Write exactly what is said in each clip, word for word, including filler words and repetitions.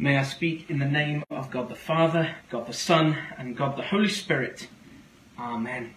May I speak in the name of God the Father, God the Son, and God the Holy Spirit. Amen.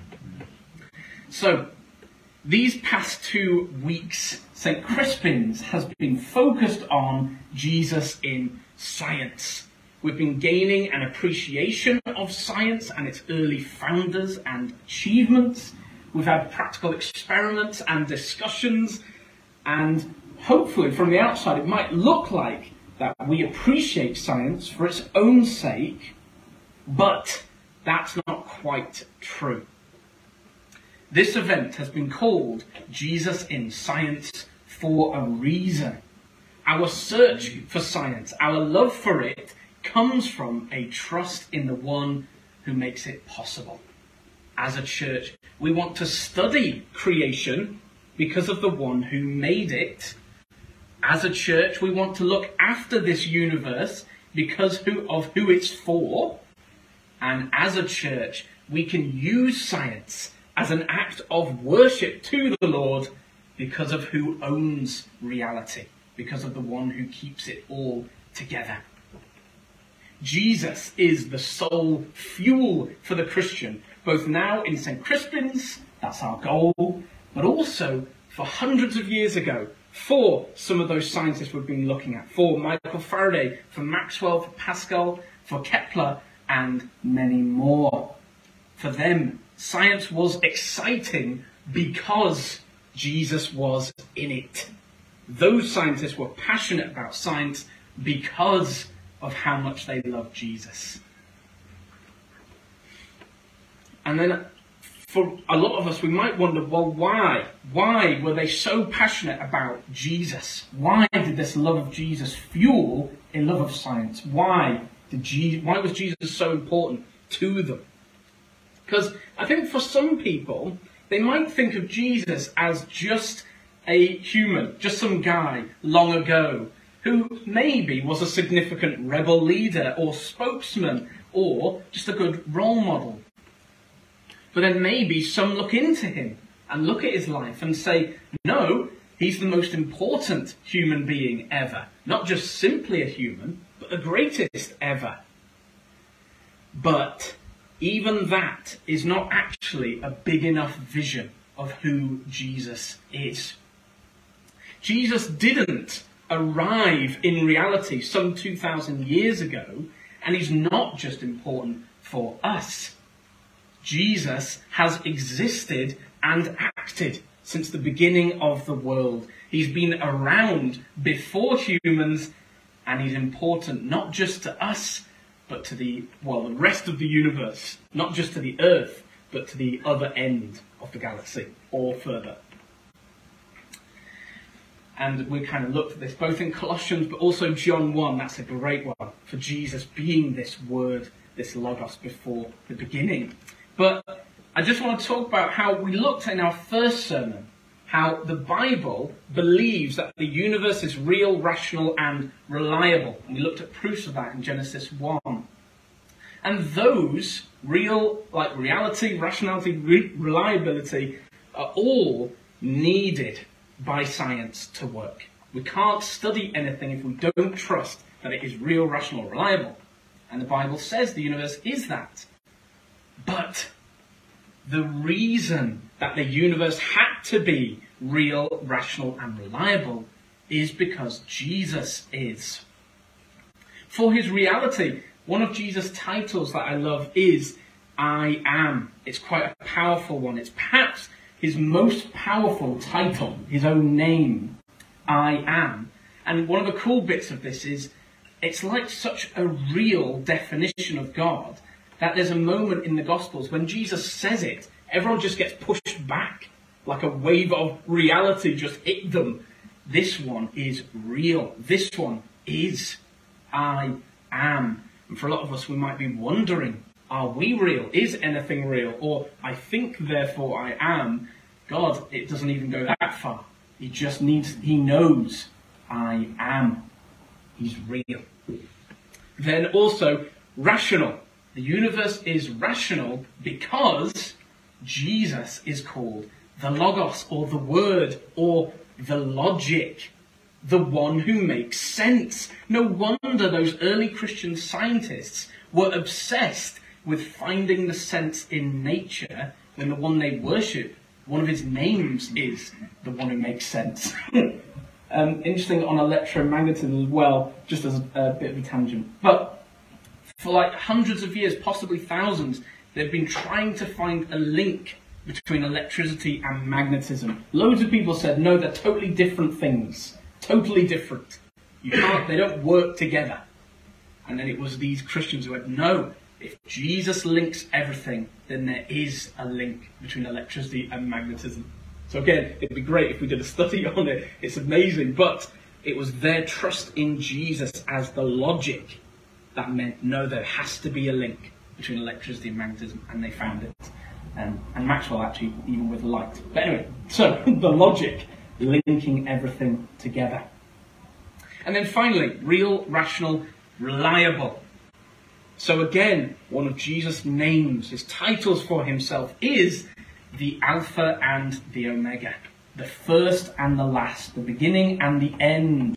So, these past two weeks, Saint Crispin's has been focused on Jesus in science. We've been gaining an appreciation of science and its early founders and achievements. We've had practical experiments and discussions, and hopefully from the outside it might look like that we appreciate science for its own sake, but that's not quite true. This event has been called Jesus in Science for a reason. Our search for science, our love for it, comes from a trust in the one who makes it possible. As a church, we want to study creation because of the one who made it. As a church, we want to look after this universe because of who it's for. And as a church, we can use science as an act of worship to the Lord because of who owns reality, because of the one who keeps it all together. Jesus is the sole fuel for the Christian, both now in Saint Crispin's, that's our goal, but also for hundreds of years ago, for some of those scientists we've been looking at, for Michael Faraday, for Maxwell, for Pascal, for Kepler, and many more. For them, science was exciting because Jesus was in it. Those scientists were passionate about science because of how much they loved Jesus. And then for a lot of us, we might wonder, well, why? Why were they so passionate about Jesus? Why did this love of Jesus fuel a love of science? Why did Je- why was Jesus so important to them? Because I think for some people, they might think of Jesus as just a human, just some guy long ago, who maybe was a significant rebel leader or spokesman or just a good role model. But then maybe some look into him and look at his life and say, no, he's the most important human being ever. Not just simply a human, but the greatest ever. But even that is not actually a big enough vision of who Jesus is. Jesus didn't arrive in reality some two thousand years ago, and he's not just important for us. Jesus has existed and acted since the beginning of the world. He's been around before humans, and he's important not just to us, but to the, well, the rest of the universe. Not just to the Earth, but to the other end of the galaxy, or further. And we kind of looked at this both in Colossians, but also John one. That's a great one for Jesus being this word, this logos before the beginning. But I just want to talk about how we looked in our first sermon, how the Bible believes that the universe is real, rational, and reliable. And we looked at proofs of that in Genesis one. And those real, like reality, rationality, re- reliability, are all needed by science to work. We can't study anything if we don't trust that it is real, rational, reliable. And the Bible says the universe is that. But the reason that the universe had to be real, rational, and reliable is because Jesus is. For his reality, one of Jesus' titles that I love is I Am. It's quite a powerful one. It's perhaps his most powerful title, his own name, I Am. And one of the cool bits of this is it's like such a real definition of God that there's a moment in the Gospels when Jesus says it, everyone just gets pushed back, like a wave of reality just hit them. This one is real. This one is I Am. And for a lot of us, we might be wondering, are we real? Is anything real? Or I think, therefore I am. God, it doesn't even go that far. He just needs, he knows I am. He's real. Then also, rational. The universe is rational because Jesus is called the Logos, or the Word, or the logic. the one who makes sense. No wonder those early Christian scientists were obsessed with finding the sense in nature when the one they worship, one of his names is the one who makes sense. um, interesting on electromagnetism as well, just as a, a bit of a tangent. But for like hundreds of years, possibly thousands, they've been trying to find a link between electricity and magnetism. Loads of people said, no, they're totally different things. Totally different. You can't, they don't work together. And then it was these Christians who went, no, if Jesus links everything, then there is a link between electricity and magnetism. So again, it'd be great if we did a study on it. It's amazing. But it was their trust in Jesus as the logic that meant, no, there has to be a link between electricity and magnetism, and they found it. Um, and Maxwell actually, even with light. But anyway, so the logic linking everything together. And then finally, real, rational, reliable. So again, one of Jesus' names, his titles for himself, is the Alpha and the Omega, the first and the last, the beginning and the end.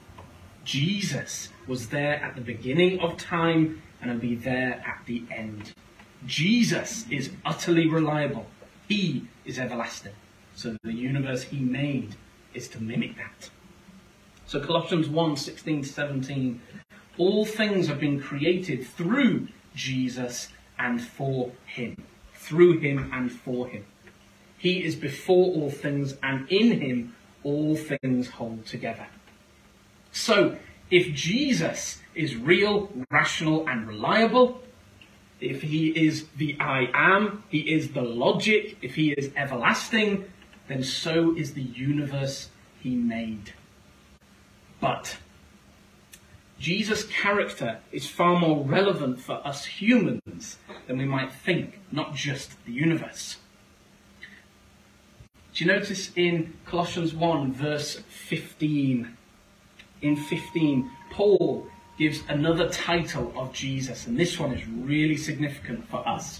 Jesus was there at the beginning of time and will be there at the end. Jesus is utterly reliable. He is everlasting. So the universe he made is to mimic that. So Colossians one, sixteen to seventeen, all things have been created through Jesus and for him. Through him and for him. He is before all things, and in him all things hold together. So, if Jesus is real, rational, and reliable, if he is the I am, he is the logic, if he is everlasting, then so is the universe he made. But Jesus' character is far more relevant for us humans than we might think, not just the universe. Do you notice in Colossians one, verse fifteen? In fifteen, Paul gives another title of Jesus, and this one is really significant for us.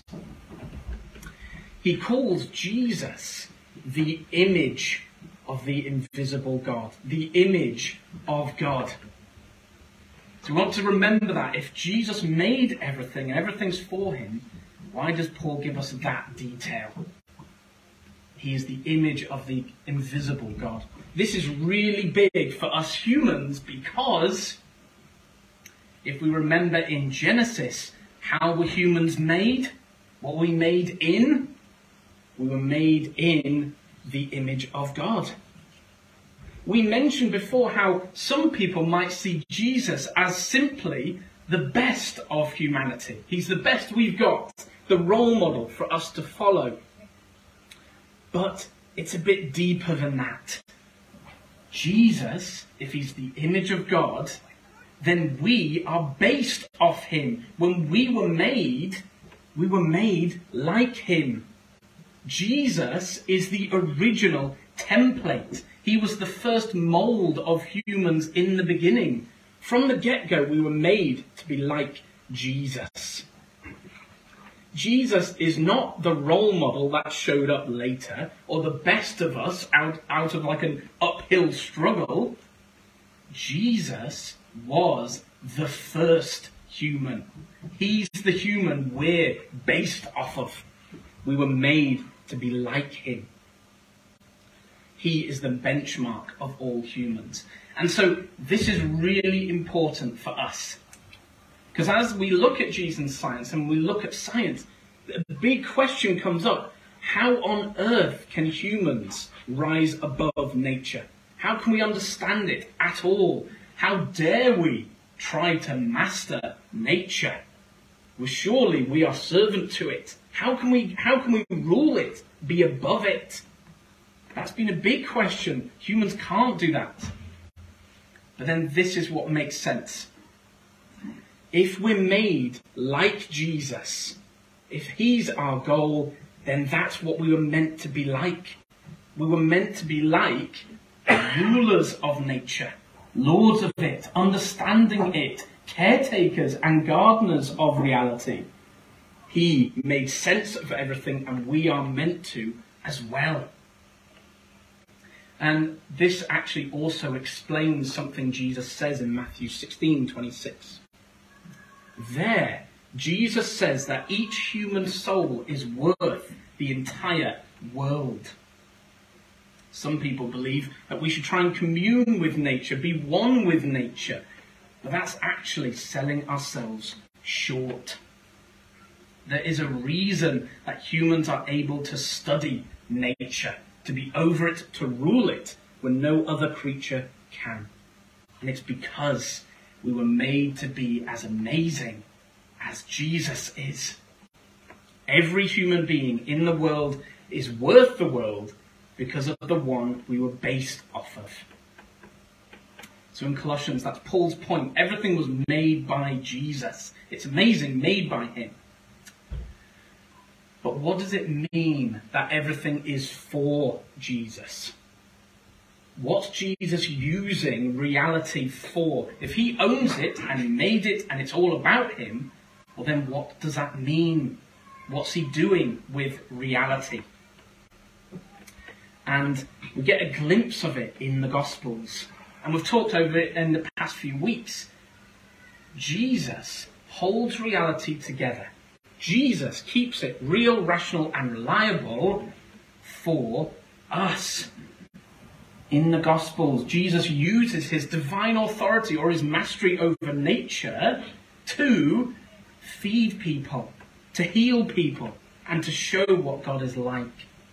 He calls Jesus the image of the invisible God, the image of God. So we want to remember that if Jesus made everything and everything's for him, why does Paul give us that detail? He is the image of the invisible God. This is really big for us humans because if we remember in Genesis, how were humans made? What were we made in? We were made in the image of God. We mentioned before how some people might see Jesus as simply the best of humanity. He's the best we've got, the role model for us to follow. But it's a bit deeper than that. Jesus, if he's the image of God, then we are based off him. When we were made, we were made like him. Jesus is the original template. He was the first mould of humans in the beginning. From the get-go, we were made to be like Jesus. Jesus is not the role model that showed up later, or the best of us out, out of like an uphill struggle. Jesus was the first human. He's the human we're based off of. We were made to be like him. He is the benchmark of all humans. And so this is really important for us. Because as we look at Jesus' science and we look at science, the big question comes up. How on earth can humans rise above nature? How can we understand it at all? How dare we try to master nature? Well, surely we are servant to it. How can we, how can we rule it, be above it? That's been a big question. Humans can't do that. But then this is what makes sense. If we're made like Jesus, if he's our goal, then that's what we were meant to be like. We were meant to be like rulers of nature, lords of it, understanding it, caretakers and gardeners of reality. He made sense of everything, and we are meant to as well. And this actually also explains something Jesus says in Matthew sixteen twenty-six. There, Jesus says that each human soul is worth the entire world. Some people believe that we should try and commune with nature, be one with nature, but that's actually selling ourselves short. There is a reason that humans are able to study nature, to be over it, to rule it, when no other creature can. And it's because we were made to be as amazing as Jesus is. Every human being in the world is worth the world because of the one we were based off of. So in Colossians, that's Paul's point. Everything was made by Jesus. It's amazing, made by him. But what does it mean that everything is for Jesus? What's Jesus using reality for? If he owns it and he made it and it's all about him, well then what does that mean? What's he doing with reality? And we get a glimpse of it in the Gospels. And we've talked over it in the past few weeks. Jesus holds reality together. Jesus keeps it real, rational, and reliable for us. In the Gospels, Jesus uses his divine authority or his mastery over nature to feed people, to heal people, and to show what God is like.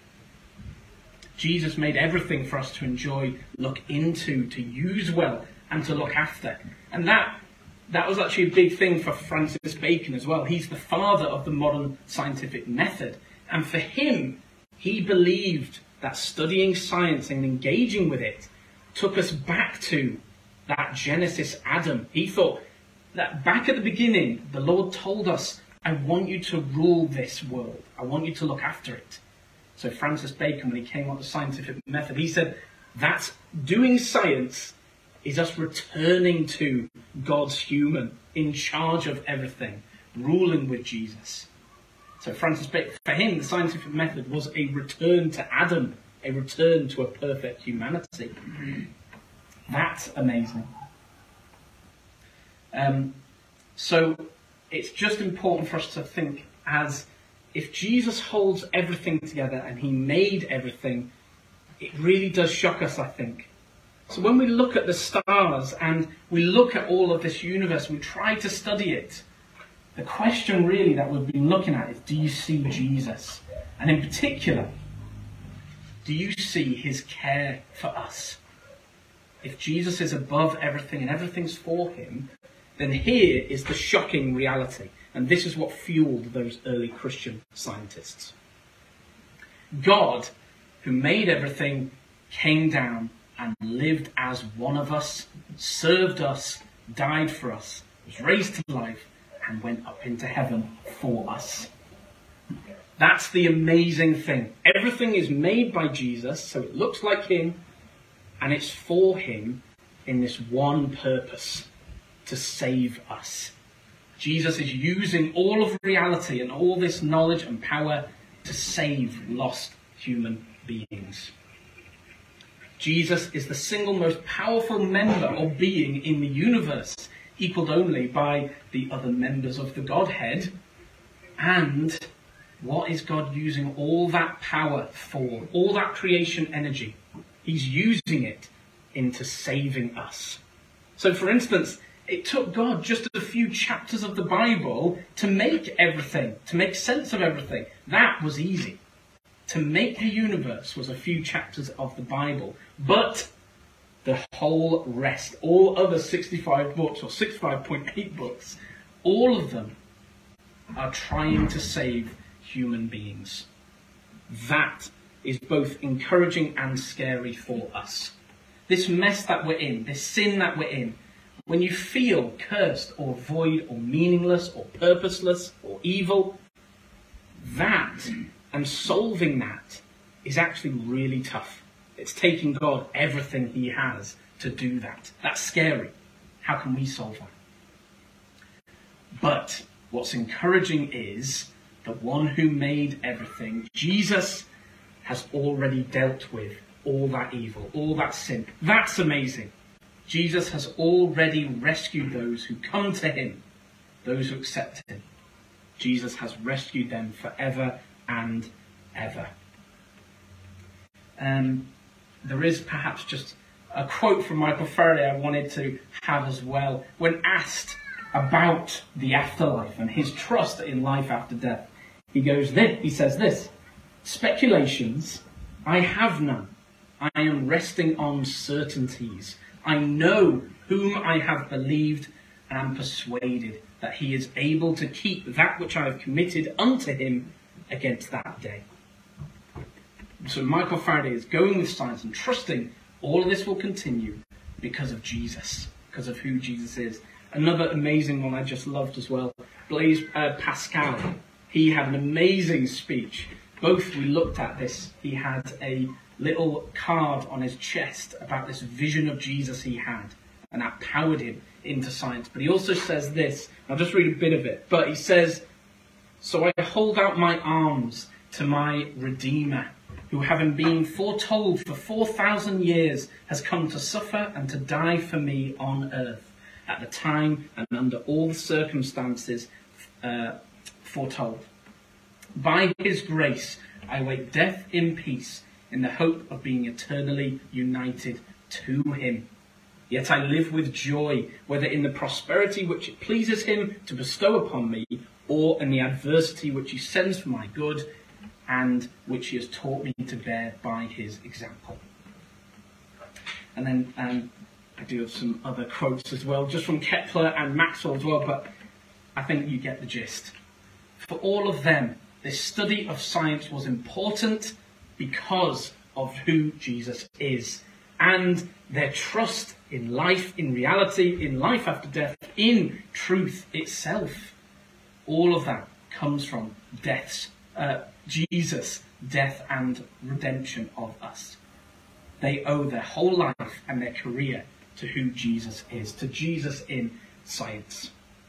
Jesus made everything for us to enjoy, look into, to use well, and to look after. And that that was actually a big thing for Francis Bacon as well. He's the father of the modern scientific method. And for him, he believed that studying science and engaging with it took us back to that Genesis Adam. He thought that back at the beginning, the Lord told us, I want you to rule this world. I want you to look after it. So Francis Bacon, when he came up with the scientific method, he said that doing science is us returning to God's human, in charge of everything, ruling with Jesus. So Francis Bacon, for him, the scientific method was a return to Adam, a return to a perfect humanity. That's amazing. Um, so it's just important for us to think as if Jesus holds everything together and he made everything, it really does shock us, I think. So when we look at the stars and we look at all of this universe, we try to study it, the question really that we've been looking at is, do you see Jesus? And in particular, do you see his care for us? If Jesus is above everything and everything's for him, then here is the shocking reality. And this is what fueled those early Christian scientists. God, who made everything, came down and lived as one of us, served us, died for us, was raised to life, and went up into heaven for us. That's the amazing thing. Everything is made by Jesus, so it looks like him, and it's for him in this one purpose, to save us. Jesus is using all of reality and all this knowledge and power to save lost human beings. Jesus is the single most powerful member or being in the universe, equalled only by the other members of the Godhead. And what is God using all that power for? All that creation energy? He's using it into saving us. So for instance, it took God just a few chapters of the Bible to make everything, to make sense of everything. That was easy. To make the universe was a few chapters of the Bible. But the whole rest, all other sixty-five books, or sixty-five point eight books, all of them are trying to save human beings. That is both encouraging and scary for us. This mess that we're in, this sin that we're in, when you feel cursed or void or meaningless or purposeless or evil, that and solving that is actually really tough. It's taking God everything he has to do that. That's scary. How can we solve that? But what's encouraging is the one who made everything, Jesus, has already dealt with all that evil, all that sin. That's amazing. Jesus has already rescued those who come to him, those who accept him. Jesus has rescued them forever and ever. Um, there is perhaps just a quote from Michael Faraday I wanted to have as well. When asked about the afterlife and his trust in life after death, he goes this, he says this: "Speculations, I have none. I am resting on certainties. I know whom I have believed, and am persuaded that he is able to keep that which I have committed unto him against that day." So Michael Faraday is going with science and trusting all of this will continue because of Jesus, because of who Jesus is. Another amazing one I just loved as well, Blaise uh, Pascal. He had an amazing speech. Both we looked at this. He had a little card on his chest about this vision of Jesus he had, and that powered him into science. But he also says this, I'll just read a bit of it, but he says, "So I hold out my arms to my Redeemer, who having been foretold for four thousand years has come to suffer and to die for me on earth, at the time and under all the circumstances uh, foretold. By his grace I await death in peace, in the hope of being eternally united to him. Yet I live with joy, whether in the prosperity which it pleases him to bestow upon me, or in the adversity which he sends for my good, and which he has taught me to bear by his example." And then um, I do have some other quotes as well, just from Kepler and Maxwell as well, but I think you get the gist. For all of them, this study of science was important because of who Jesus is, and their trust in life, in reality, in life after death, in truth itself. All of that comes from death's, uh, Jesus' death and redemption of us. They owe their whole life and their career to who Jesus is, to Jesus in science.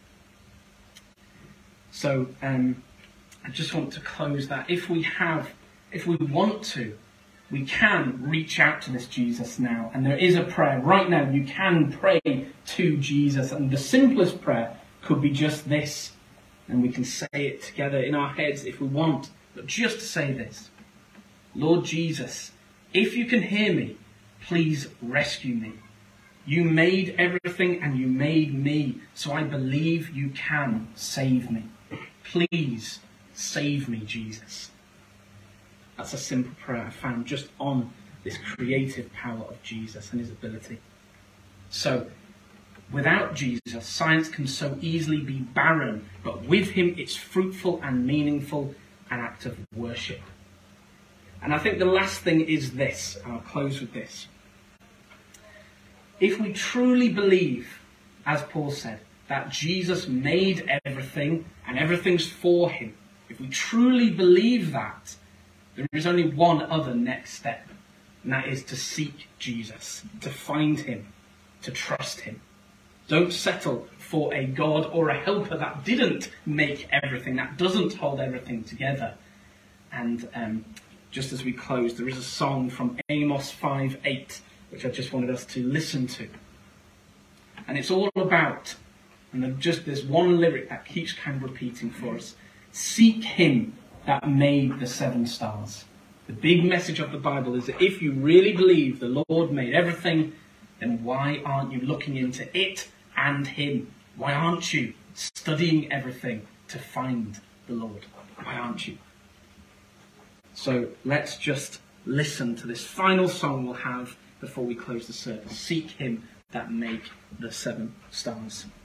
So um, I just want to close that. If we have, if we want to, we can reach out to this Jesus now. And there is a prayer. Right now you can pray to Jesus. And the simplest prayer could be just this. And we can say it together in our heads if we want. But just to say this: Lord Jesus, if you can hear me, please rescue me. You made everything and you made me, so I believe you can save me. Please save me, Jesus. That's a simple prayer I found just on this creative power of Jesus and his ability. So, without Jesus, science can so easily be barren, but with him it's fruitful and meaningful, an act of worship. And I think the last thing is this, and I'll close with this. If we truly believe, as Paul said, that Jesus made everything and everything's for him, if we truly believe that, there is only one other next step, and that is to seek Jesus, to find him, to trust him. Don't settle for a God or a helper that didn't make everything, that doesn't hold everything together. And um, just as we close, there is a song from Amos five eight, which I just wanted us to listen to. And it's all about, and then just this one lyric that keeps kind of repeating for us: seek him that made the seven stars. The big message of the Bible is that if you really believe the Lord made everything, then why aren't you looking into it and him? Why aren't you studying everything to find the Lord? Why aren't you? So let's just listen to this final song we'll have before we close the service. Seek him that made the seven stars.